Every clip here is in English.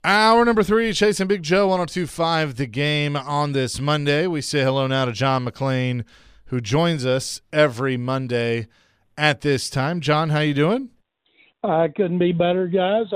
Hour number 3, Chasing Big Joe, 102.5 The Game on this Monday. We say hello now to John McClain, who joins us every Monday at this time. John, how you doing? I couldn't be better, guys.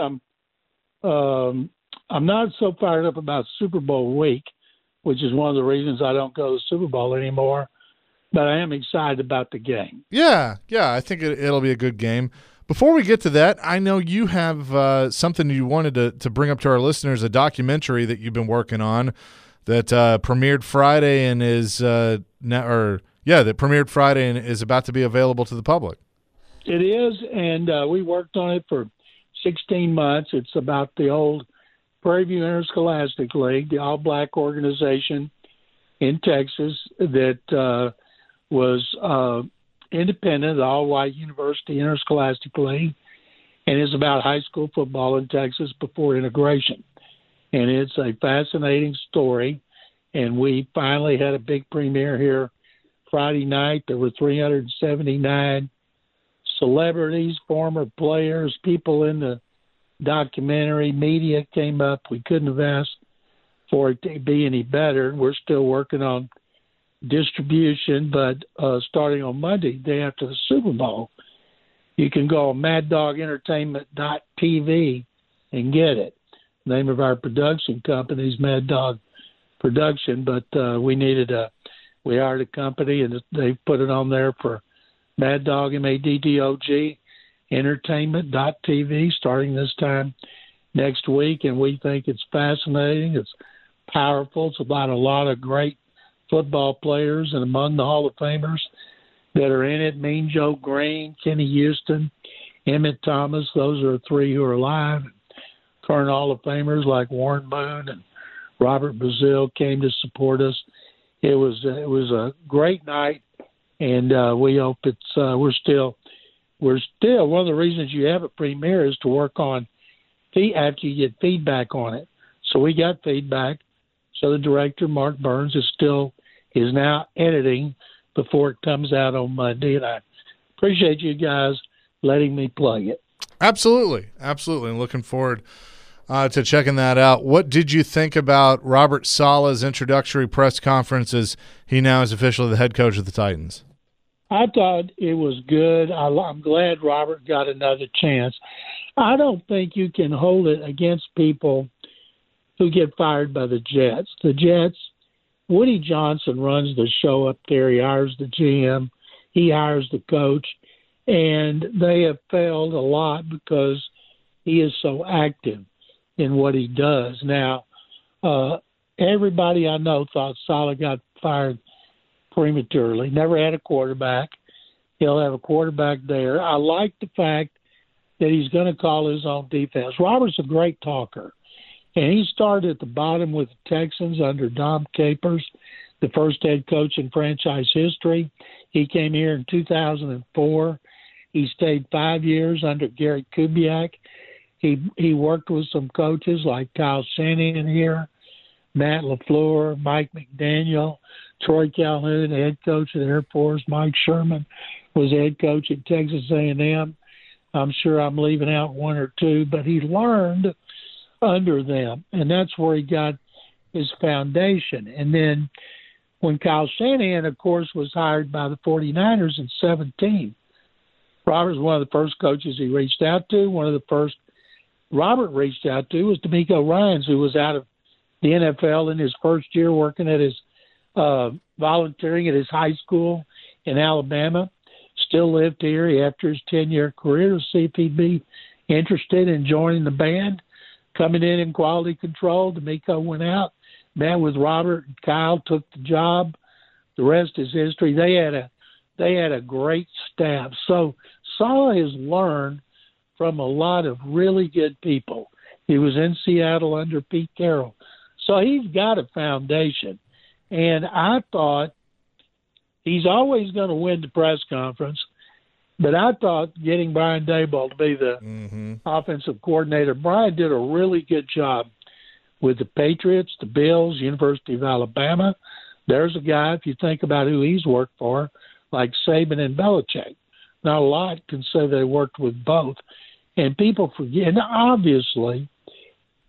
I'm not so fired up about Super Bowl week, which is one of the reasons I don't go to Super Bowl anymore, but I am excited about the game. Yeah, I think it'll be a good game. Before we get to that, I know you have something you wanted to bring up to our listeners, a documentary that you've been working on that premiered Friday and that premiered Friday and is about to be available to the public. It is, and we worked on it for 16 months. It's about the old Prairie View Interscholastic League, the all-black organization in Texas that was independent, the all-white University Interscholastic League, and it's about high school football in Texas before integration. And it's a fascinating story, and we finally had a big premiere here Friday night. There were 379 celebrities, former players, people in the documentary, media came up. We couldn't have asked for it to be any better. We're still working on distribution, but starting on Monday, day after the Super Bowl, you can go on MadDogEntertainment.tv and get it. The name of our production company is Mad Dog Production, but we hired a company and they put it on there for Mad Dog, MADDOG, Entertainment.tv starting this time next week, and we think it's fascinating. It's powerful. It's about a lot of great football players, and among the Hall of Famers that are in it, Mean Joe Green, Kenny Houston, Emmett Thomas. Those are three who are alive. Current Hall of Famers like Warren Moon and Robert Brazile came to support us. It was a great night, and we hope we're still one of the reasons you have a premiere is to work on after you get feedback on it. So we got feedback. So the director, Mark Burns, is now editing before it comes out on Monday, and I appreciate you guys letting me plug it. Absolutely. And looking forward to checking that out. What did you think about Robert Saleh's introductory press conference as he now is officially the head coach of the Titans? I thought it was good. I'm glad Robert got another chance. I don't think you can hold it against people who get fired by the Jets. The Jets, Woody Johnson runs the show up there. He hires the GM. He hires the coach. And they have failed a lot because he is so active in what he does. Now, everybody I know thought Saleh got fired prematurely. Never had a quarterback. He'll have a quarterback there. I like the fact that he's going to call his own defense. Robert's a great talker. And he started at the bottom with the Texans under Dom Capers, the first head coach in franchise history. He came here in 2004. He stayed 5 years under Gary Kubiak. He worked with some coaches like Kyle Shanahan here, Matt LaFleur, Mike McDaniel, Troy Calhoun, head coach of the Air Force. Mike Sherman was head coach at Texas A&M. I'm sure I'm leaving out one or two, but he learned under them, and that's where he got his foundation. And then when Kyle Shanahan, of course, was hired by the 49ers in 2017, Robert was one of the first coaches he reached out to. One of the first Robert reached out to was D'Amico Ryans, who was out of the NFL in his first year working at his volunteering at his high school in Alabama. Still lived here after his 10-year career to see if he'd be interested in joining the band. Coming in quality control, D'Amico went out, met with Robert and Kyle, took the job. The rest is history. They had a great staff. So Saleh has learned from a lot of really good people. He was in Seattle under Pete Carroll. So he's got a foundation. And I thought he's always going to win the press conference, but I thought getting Brian Daboll to be the offensive coordinator, Brian did a really good job with the Patriots, the Bills, University of Alabama. There's a guy, if you think about who he's worked for, like Saban and Belichick. Not a lot can say they worked with both. And people forget, and obviously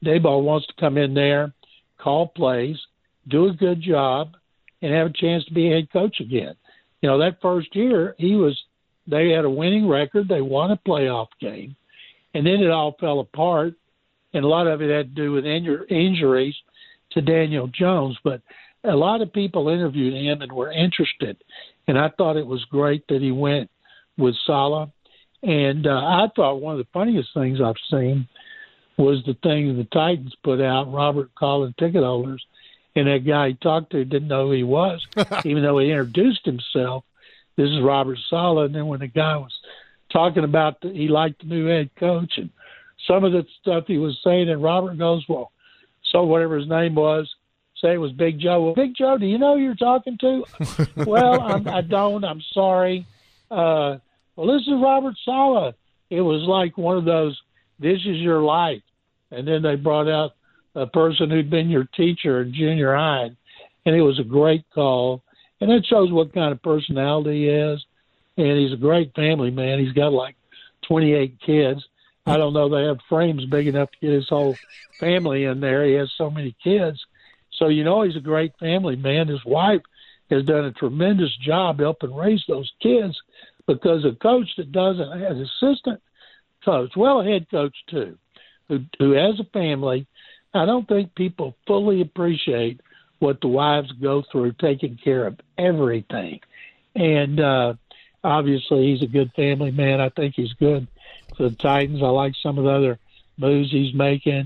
Daboll wants to come in there, call plays, do a good job, and have a chance to be a head coach again. That first year they had a winning record. They won a playoff game, and then it all fell apart. And a lot of it had to do with injuries to Daniel Jones. But a lot of people interviewed him and were interested. And I thought it was great that he went with Saleh. And I thought one of the funniest things I've seen was the thing the Titans put out, Robert calling ticket holders. And that guy he talked to didn't know who he was, even though he introduced himself. This is Robert Saleh. And then when the guy was talking about he liked the new head coach and some of the stuff he was saying, and Robert goes, well, so whatever his name was, say it was Big Joe. Well, Big Joe, do you know who you're talking to? Well, I don't. I'm sorry. Well, this is Robert Saleh. It was like one of those, this is your life. And then they brought out a person who'd been your teacher in junior high, and it was a great call. And that shows what kind of personality he is. And he's a great family man. He's got like 28 kids. I don't know. They have frames big enough to get his whole family in there. He has so many kids. So, he's a great family man. His wife has done a tremendous job helping raise those kids because a coach that doesn't have an assistant coach, well, a head coach too, who has a family, I don't think people fully appreciate what the wives go through taking care of everything. And obviously he's a good family man. I think he's good for the Titans. I like some of the other moves he's making.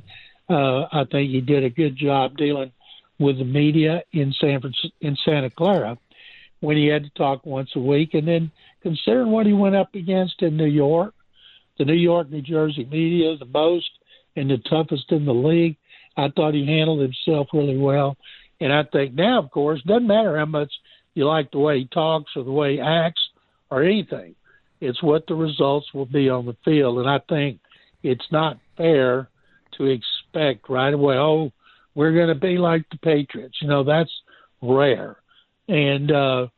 I think he did a good job dealing with the media in Santa Clara when he had to talk once a week. And then considering what he went up against in New York, the New York, New Jersey media, the most and the toughest in the league, I thought he handled himself really well. And I think now, of course, doesn't matter how much you like the way he talks or the way he acts or anything. It's what the results will be on the field. And I think it's not fair to expect right away, oh, we're going to be like the Patriots. That's rare. And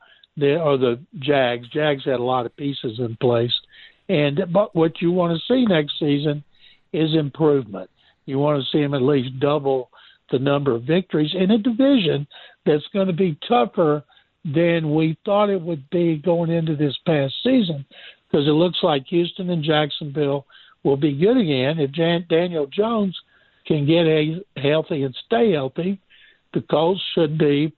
the Jags. Jags had a lot of pieces in place. But what you want to see next season is improvement. You want to see them at least double the number of victories in a division that's going to be tougher than we thought it would be going into this past season, because it looks like Houston and Jacksonville will be good again. If Daniel Jones can get healthy and stay healthy, the Colts should be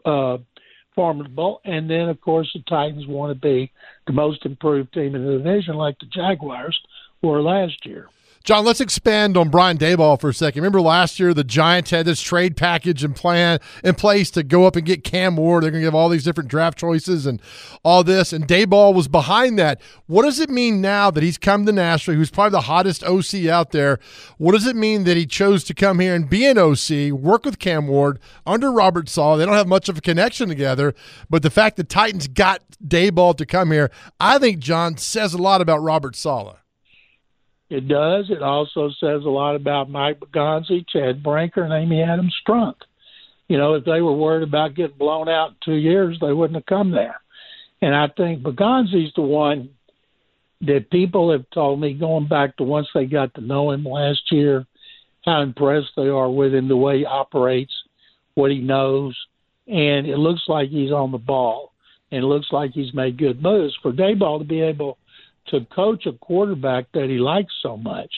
formidable. And then, of course, the Titans want to be the most improved team in the division like the Jaguars were last year. John, let's expand on Brian Daboll for a second. Remember last year the Giants had this trade package and plan in place to go up and get Cam Ward. They're going to give all these different draft choices and all this, and Daboll was behind that. What does it mean now that he's come to Nashville, who's probably the hottest OC out there? What does it mean that he chose to come here and be an OC, work with Cam Ward under Robert Saleh? They don't have much of a connection together, but the fact that Titans got Daboll to come here, I think, John, says a lot about Robert Saleh. It does. It also says a lot about Mike Begonzi, Chad Branker, and Amy Adams Strunk. If they were worried about getting blown out in 2 years, they wouldn't have come there. And I think Begonzi's the one that people have told me, going back to once they got to know him last year, how impressed they are with him, the way he operates, what he knows. And it looks like he's on the ball. And it looks like he's made good moves. For Daboll to be able to coach a quarterback that he likes so much,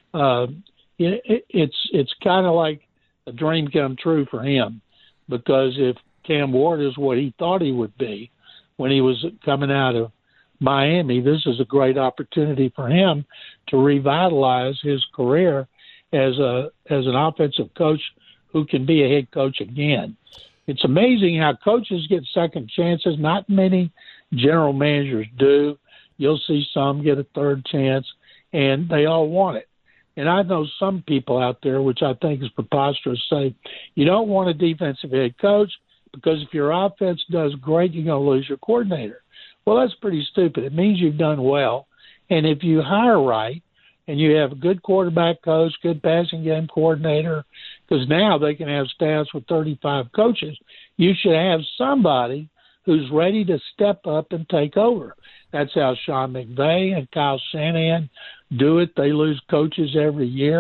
it's kind of like a dream come true for him, because if Cam Ward is what he thought he would be when he was coming out of Miami, this is a great opportunity for him to revitalize his career as an offensive coach who can be a head coach again. It's amazing how coaches get second chances. Not many general managers do. You'll see some get a third chance, and they all want it. And I know some people out there, which I think is preposterous, say you don't want a defensive head coach because if your offense does great, you're going to lose your coordinator. Well, that's pretty stupid. It means you've done well. And if you hire right and you have a good quarterback coach, good passing game coordinator, because now they can have staffs with 35 coaches, you should have somebody who's ready to step up and take over. That's how Sean McVay and Kyle Shanahan do it. They lose coaches every year,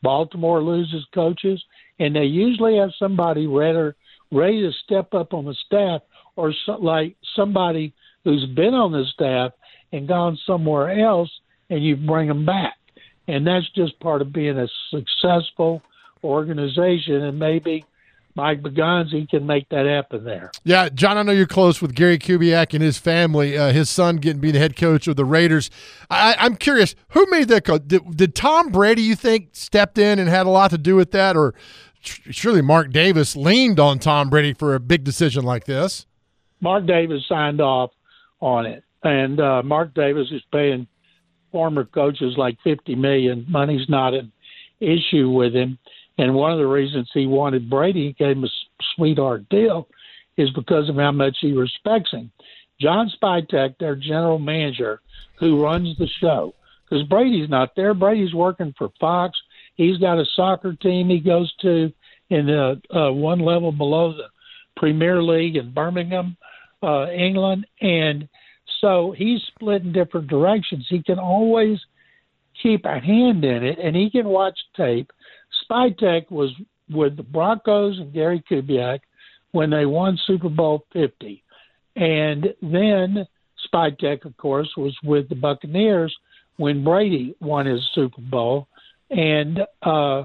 Baltimore loses coaches, and they usually have somebody ready to step up on the staff, or like somebody who's been on the staff and gone somewhere else, and you bring them back. And that's just part of being a successful organization, and maybe Mike Begonzi can make that happen there. Yeah, John, I know you're close with Gary Kubiak and his family, his son getting to be the head coach of the Raiders. I'm curious, who made that call? Did Tom Brady, you think, stepped in and had a lot to do with that, or surely Mark Davis leaned on Tom Brady for a big decision like this? Mark Davis signed off on it, and Mark Davis is paying former coaches like $50 million. Money's not an issue with him. And one of the reasons he wanted Brady, he gave him a sweetheart deal, is because of how much he respects him. John Spytek, their general manager, who runs the show, because Brady's not there. Brady's working for Fox. He's got a soccer team he goes to in the one level below the Premier League in Birmingham, England. And so he's split in different directions. He can always keep a hand in it, and he can watch tape. Spytek was with the Broncos and Gary Kubiak when they won Super Bowl 50. And then Spytek, of course, was with the Buccaneers when Brady won his Super Bowl. And by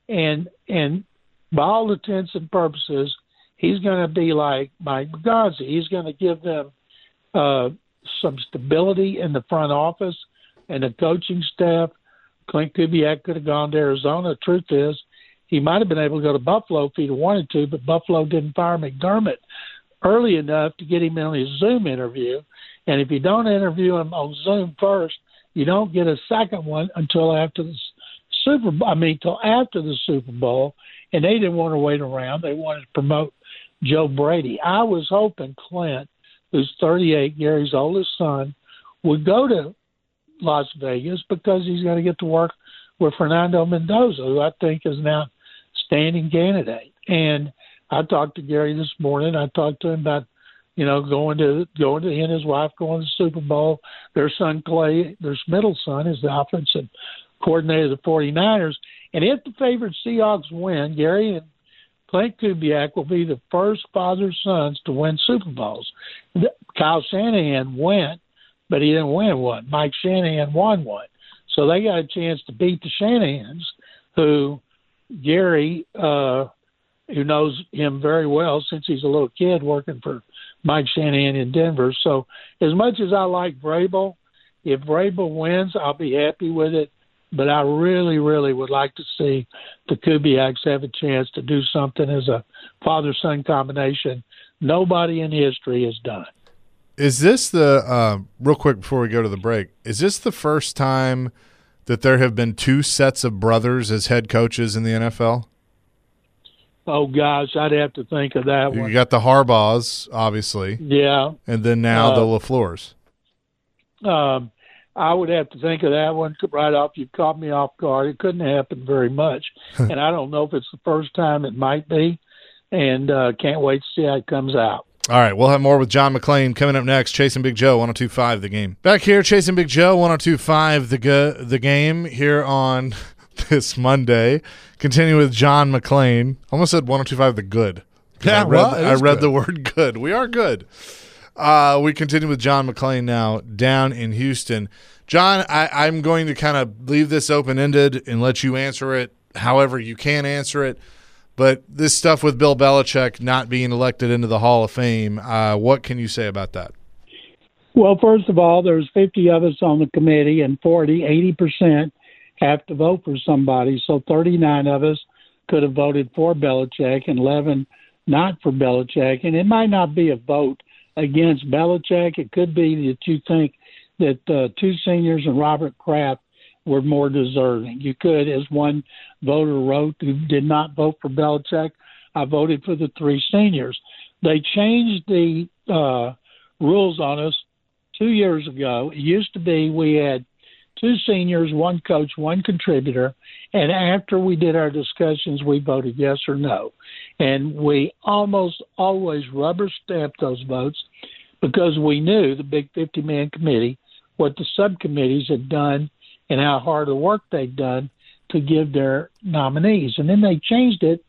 all intents and purposes, he's going to be like Mike Begonzi. He's going to give them some stability in the front office and the coaching staff. Clint Kubiak could have gone to Arizona. The truth is, he might have been able to go to Buffalo if he'd wanted to, but Buffalo didn't fire McDermott early enough to get him on his Zoom interview. And if you don't interview him on Zoom first, you don't get a second one until after the Super Bowl. And they didn't want to wait around. They wanted to promote Joe Brady. I was hoping Clint, who's 38, Gary's oldest son, would go to Las Vegas because he's going to get to work with Fernando Mendoza, who I think is now standing candidate. And I talked to Gary this morning. I talked to him about, going to he and his wife going to the Super Bowl. Their son Clay, their middle son, is the offensive coordinator of the 49ers. And if the favorite Seahawks win, Gary and Clint Kubiak will be the first father-sons to win Super Bowls. Kyle Shanahan went, but he didn't win one. Mike Shanahan won one. So they got a chance to beat the Shanahans, who Gary, who knows him very well since he's a little kid working for Mike Shanahan in Denver. So as much as I like Vrabel, if Vrabel wins, I'll be happy with it. But I really, really would like to see the Kubiaks have a chance to do something as a father-son combination nobody in history has done. Is this the real quick before we go to the break? Is this the first time that there have been two sets of brothers as head coaches in the NFL? Oh gosh, I'd have to think of that one. You got the Harbaughs, obviously, yeah, and then now the LaFleurs. I would have to think of that one right off. You caught me off guard. It couldn't happen very much, and I don't know if it's the first time. It might be, and can't wait to see how it comes out. All right, we'll have more with John McClain coming up next. Chasing Big Joe, 102.5 The Game. Back here, Chasing Big Joe, 102.5 The Game here on this Monday. Continue with John McClain. Almost said 102.5 The Good. Yeah, I read the word good. We are good. We continue with John McClain now down in Houston. John, I'm going to kind of leave this open-ended and let you answer it however you can answer it. But this stuff with Bill Belichick not being elected into the Hall of Fame, what can you say about that? Well, first of all, there's 50 of us on the committee, and 80% have to vote for somebody. So 39 of us could have voted for Belichick and 11 not for Belichick. And it might not be a vote against Belichick. It could be that you think that two seniors and Robert Kraft were more deserving. You could, as one voter wrote who did not vote for Belichick, I voted for the three seniors. They changed the rules on us 2 years ago. It used to be we had two seniors, one coach, one contributor, and after we did our discussions, we voted yes or no. And we almost always rubber-stamped those votes because we knew, the big 50-man committee, what the subcommittees had done and how hard the work they'd done to give their nominees. And then they changed it.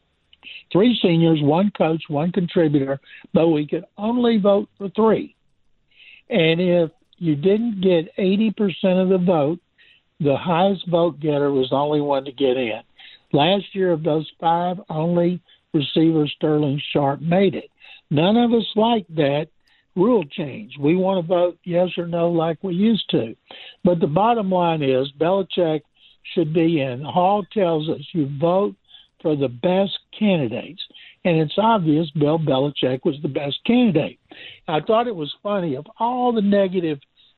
3 seniors, 1 coach, 1 contributor, but we could only vote for 3. And if you didn't get 80% of the vote, the highest vote getter was the only one to get in. Last year, of those 5, only receiver Sterling Sharp made it. None of us like that rule change. We want to vote yes or no like we used to. But the bottom line is Belichick should be in. Hall tells us you vote for the best candidates. And it's obvious Bill Belichick was the best candidate. I thought it was funny, of all the negative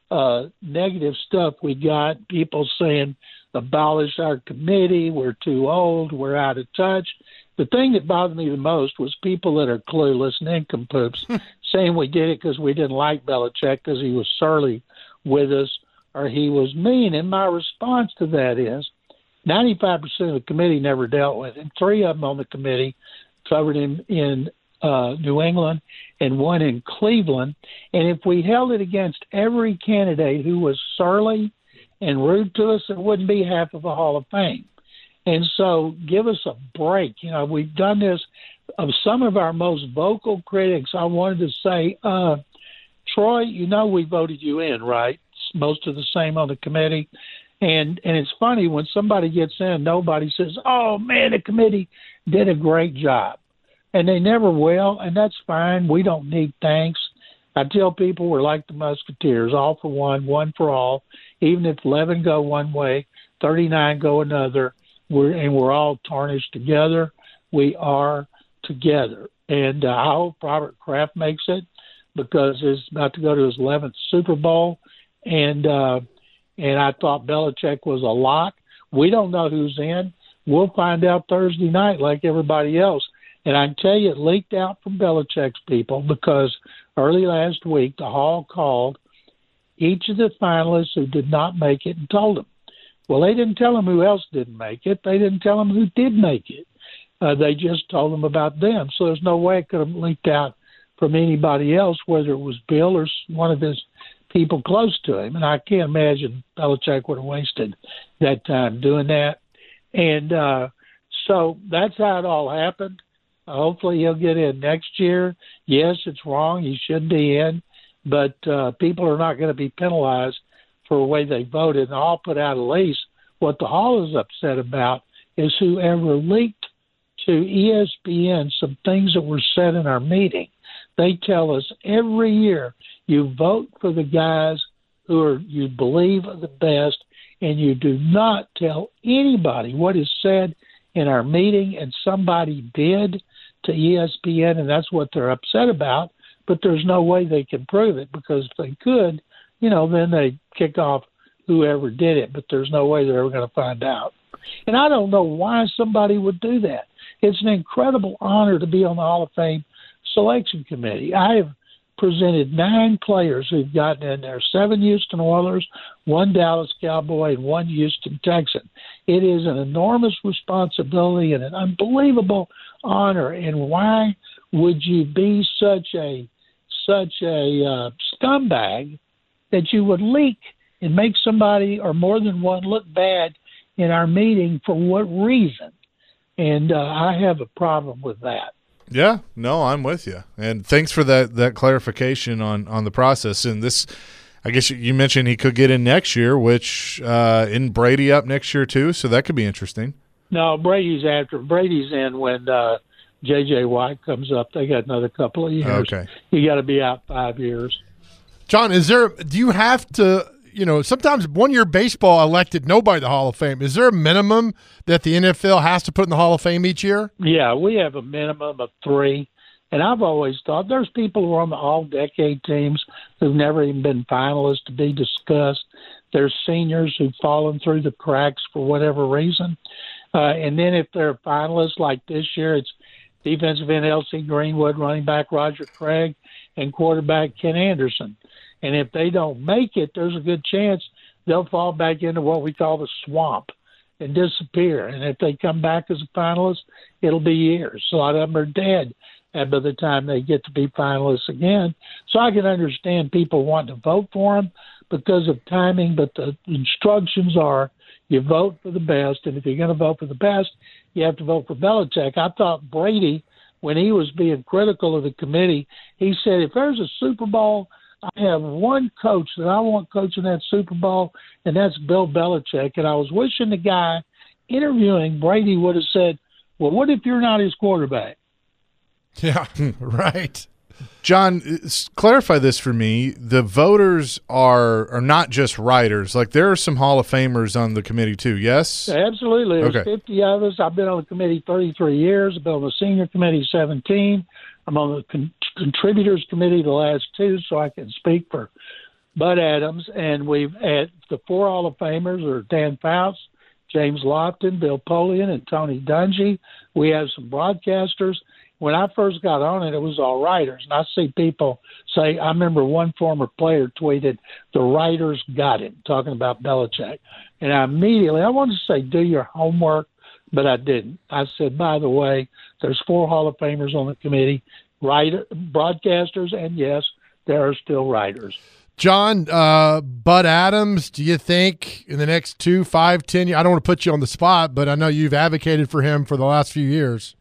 stuff we got, people saying abolish our committee, we're too old, we're out of touch. The thing that bothered me the most was people that are clueless, nincompoops, saying we did it because we didn't like Belichick because he was surly with us or he was mean. And my response to that is 95% of the committee never dealt with him. 3 of them on the committee covered him in New England and 1 in Cleveland. And if we held it against every candidate who was surly and rude to us, it wouldn't be half of the Hall of Fame. And so give us a break. You know, we've done this. Of some of our most vocal critics, I wanted to say, Troy, you know we voted you in, right? Most of the same on the committee. And it's funny, when somebody gets in, nobody says, oh, man, the committee did a great job. And they never will, and that's fine. We don't need thanks. I tell people we're like the Musketeers, all for one, one for all. Even if 11 go one way, 39 go another, we're all tarnished together. We are together. And I hope Robert Kraft makes it, because he's about to go to his 11th Super Bowl. And I thought Belichick was a lock. We don't know who's in. We'll find out Thursday night like everybody else. And I can tell you it leaked out from Belichick's people, because early last week the Hall called each of the finalists who did not make it and told them. Well, they didn't tell them who else didn't make it. They didn't tell them who did make it. They just told them about them. So there's no way it could have leaked out from anybody else, whether it was Bill or one of his people close to him. And I can't imagine Belichick would have wasted that time doing that. And so that's how it all happened. Hopefully he'll get in next year. Yes, it's wrong. He should be in. But people are not going to be penalized for the way they voted. And I'll put out a lease. What the Hall is upset about is whoever leaked to ESPN some things that were said in our meeting. They tell us every year you vote for the guys who you believe are the best, and you do not tell anybody what is said in our meeting, and somebody did to ESPN, and that's what they're upset about. But there's no way they can prove it, because if they could, then they kick off whoever did it, but there's no way they're ever going to find out. And I don't know why somebody would do that. It's an incredible honor to be on the Hall of Fame selection committee. I have presented 9 players who've gotten in there, 7 Houston Oilers, 1 Dallas Cowboy, and 1 Houston Texan. It is an enormous responsibility and an unbelievable honor. And why would you be such a scumbag that you would leak and make somebody or more than one look bad in our meeting? For what reason? And I have a problem with that. Yeah, no, I'm with you. And thanks for that clarification on the process. And this, I guess you mentioned he could get in next year, which isn't Brady up next year too? So that could be interesting. No, Brady's in when J.J. White comes up. They got another couple of years. Okay. You got to be out 5 years. John, do you have to, sometimes one-year baseball elected nobody to the Hall of Fame. Is there a minimum that the NFL has to put in the Hall of Fame each year? Yeah, we have a minimum of 3. And I've always thought there's people who are on the all-decade teams who've never even been finalists to be discussed. There's seniors who've fallen through the cracks for whatever reason. And then if they're finalists like this year, it's defensive end L.C. Greenwood, running back Roger Craig, and quarterback Ken Anderson. And if they don't make it, there's a good chance they'll fall back into what we call the swamp and disappear. And if they come back as a finalist, it'll be years. So a lot of them are dead by the time they get to be finalists again. So I can understand people wanting to vote for them because of timing, but the instructions are You vote for the best, and if you're going to vote for the best, you have to vote for Belichick. I thought Brady, when he was being critical of the committee, he said, if there's a Super Bowl, I have one coach that I want coaching that Super Bowl, and that's Bill Belichick. And I was wishing the guy interviewing Brady would have said, well, what if you're not his quarterback? Yeah, right. John, clarify this for me. The voters are not just writers. Like, there are some Hall of Famers on the committee too, yes? Absolutely. There's Okay. 50 of us. I've been on the committee 33 years. I've been on the senior committee 17. I'm on the contributors committee the last 2, so I can speak for Bud Adams. And we've had the 4 Hall of Famers are Dan Fouts, James Lofton, Bill Polian, and Tony Dungy. We have some broadcasters. When I first got on it, it was all writers. And I see people say, I remember one former player tweeted, the writers got it, talking about Belichick. And I wanted to say, do your homework, but I didn't. I said, by the way, there's 4 Hall of Famers on the committee, broadcasters, and yes, there are still writers. John, Bud Adams, do you think in the next 2, 5, 10 years, I don't want to put you on the spot, but I know you've advocated for him for the last few years.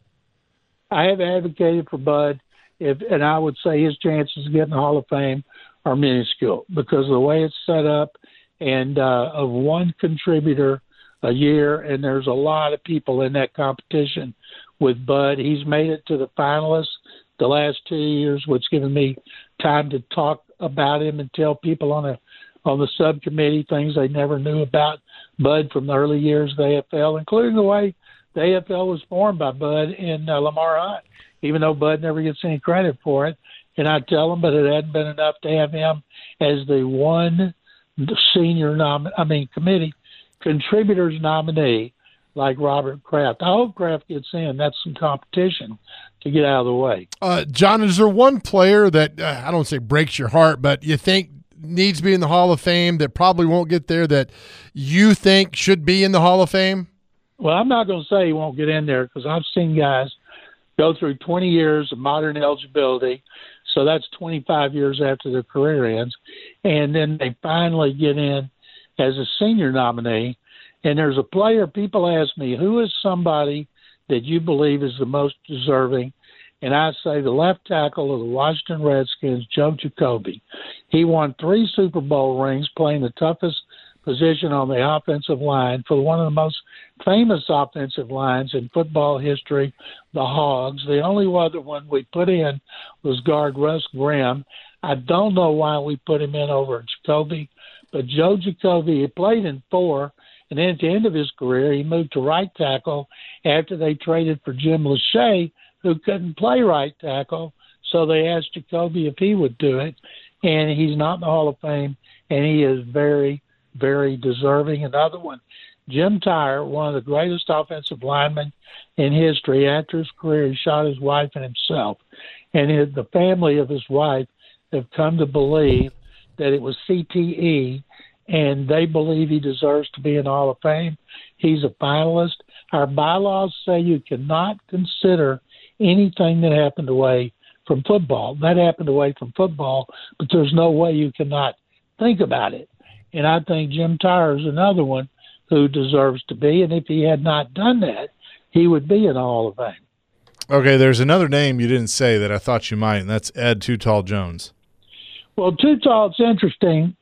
I have advocated for Bud, and I would say his chances of getting the Hall of Fame are minuscule because of the way it's set up and of one contributor a year, and there's a lot of people in that competition with Bud. He's made it to the finalists the last 2 years, which given me time to talk about him and tell people on the subcommittee things they never knew about Bud from the early years of the AFL, including the way the AFL was formed by Bud and Lamar Hunt, even though Bud never gets any credit for it. And I tell him, but it hadn't been enough to have him as the one senior committee contributors nominee like Robert Kraft. I hope Kraft gets in. That's some competition to get out of the way. John, is there one player that, I don't say breaks your heart, but you think needs to be in the Hall of Fame that probably won't get there that you think should be in the Hall of Fame? Well, I'm not going to say he won't get in there because I've seen guys go through 20 years of modern eligibility, so that's 25 years after their career ends, and then they finally get in as a senior nominee. And there's a player, people ask me, who is somebody that you believe is the most deserving? And I say the left tackle of the Washington Redskins, Joe Jacoby. He won 3 Super Bowl rings playing the toughest position on the offensive line for one of the most famous offensive lines in football history, the Hogs. The only other one we put in was guard Russ Grimm. I don't know why we put him in over Jacoby, but Joe Jacoby, he played in 4, and then at the end of his career, he moved to right tackle after they traded for Jim Lachey, who couldn't play right tackle, so they asked Jacoby if he would do it, and he's not in the Hall of Fame, and he is very, very deserving. Another one, Jim Tyre, one of the greatest offensive linemen in history. After his career, he shot his wife and himself. And the family of his wife have come to believe that it was CTE, and they believe he deserves to be in the Hall of Fame. He's a finalist. Our bylaws say you cannot consider anything that happened away from football. That happened away from football, but there's no way you cannot think about it. And I think Jim Tyre is another one who deserves to be. And if he had not done that, he would be in the Hall of Fame. Okay, there's another name you didn't say that I thought you might, and that's Ed Too Tall Jones. Well, Too Tall, it's interesting.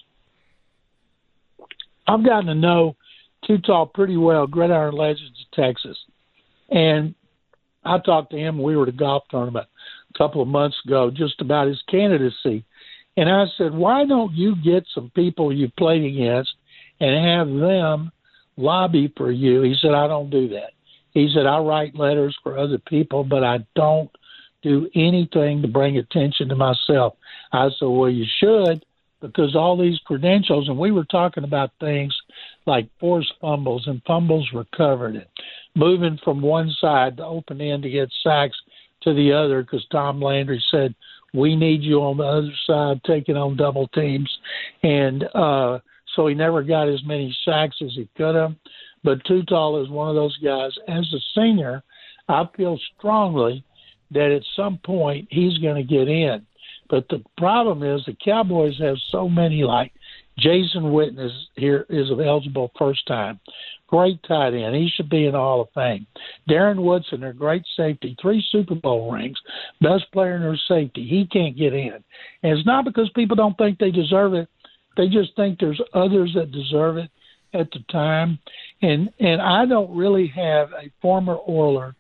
I've gotten to know Too Tall pretty well, Gridiron Legends of Texas. And I talked to him. We were at a golf tournament a couple of months ago just about his candidacy. And I said, why don't you get some people you've played against and have them lobby for you? He said, I don't do that. He said, I write letters for other people, but I don't do anything to bring attention to myself. I said, well, you should, because all these credentials, and we were talking about things like forced fumbles and fumbles recovered and moving from one side to open end to get sacks to the other, because Tom Landry said, we need you on the other side taking on double teams. And so he never got as many sacks as he could have. But Too Tall is one of those guys. As a senior, I feel strongly that at some point he's going to get in. But the problem is the Cowboys have so many like Jason Witten is eligible first time. Great tight end. He should be in the Hall of Fame. Darren Woodson, a great safety, 3 Super Bowl rings, best player in their safety. He can't get in. And it's not because people don't think they deserve it. They just think there's others that deserve it at the time. And I don't really have a former Oiler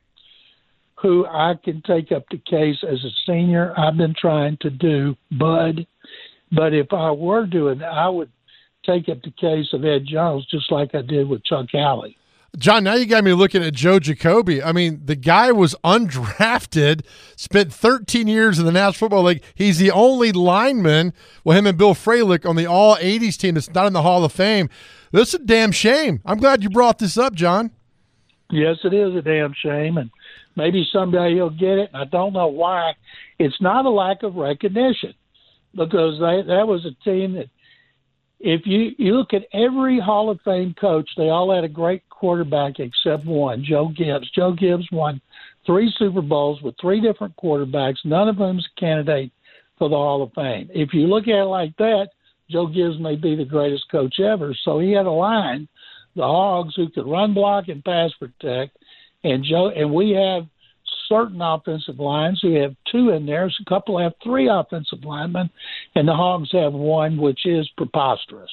who I can take up the case as a senior. I've been trying to do Bud. But if I were doing it, I would take up the case of Ed Jones, just like I did with Chuck Alley. John, now you got me looking at Joe Jacoby. I mean, the guy was undrafted, spent 13 years in the National Football League. He's the only lineman, well, him and Bill Fralick, on the All-80s team that's not in the Hall of Fame. This is a damn shame. I'm glad you brought this up, John. Yes, it is a damn shame, and maybe someday he'll get it. I don't know why. It's not a lack of recognition, because that was a team that, if you look at every Hall of Fame coach, they all had a great quarterback except one, Joe Gibbs. Joe Gibbs won 3 Super Bowls with 3 different quarterbacks. None of them is a candidate for the Hall of Fame. If you look at it like that, Joe Gibbs may be the greatest coach ever. So he had a line, the Hogs, who could run, block, and pass protect. And we have certain offensive lines. We have 2 in there. So a couple have 3 offensive linemen, and the Hogs have 1, which is preposterous.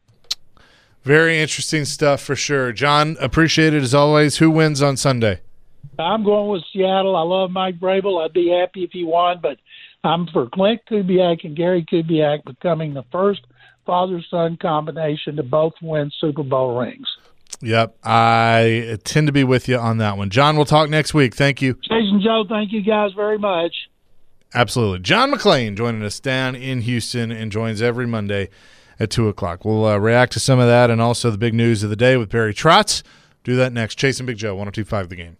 Very interesting stuff for sure. John, appreciate it as always. Who wins on Sunday? I'm going with Seattle. I love Mike Vrabel. I'd be happy if he won, but I'm for Clint Kubiak and Gary Kubiak becoming the first father-son combination to both win Super Bowl rings. Yep, I tend to be with you on that one. John, we'll talk next week. Thank you. Jason, Joe, thank you guys very much. Absolutely. John McClain joining us down in Houston and joins every Monday at 2 o'clock. We'll react to some of that and also the big news of the day with Barry Trotz. Do that next. Chasing Big Joe, 102.5 The Game.